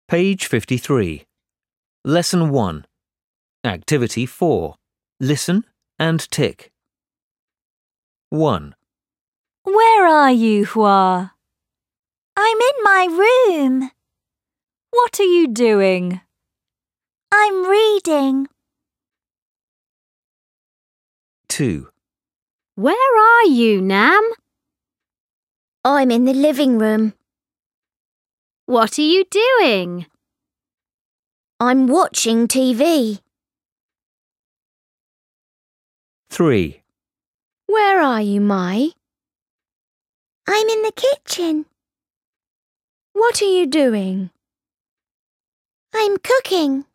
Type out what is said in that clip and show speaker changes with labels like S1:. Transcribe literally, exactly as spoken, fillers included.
S1: Page fifty-three. Lesson one. Activity four. Listen and tick. one.
S2: Where are you, Hua?
S3: I'm in my room.
S2: What are you doing?
S3: I'm reading.
S1: two.
S4: Where are you, Nam?
S3: I'm in the living room.
S4: What are you doing?
S3: I'm watching T V.
S1: three.
S4: Where are you, Mai?
S3: I'm in the kitchen.
S4: What are you doing?
S3: I'm cooking.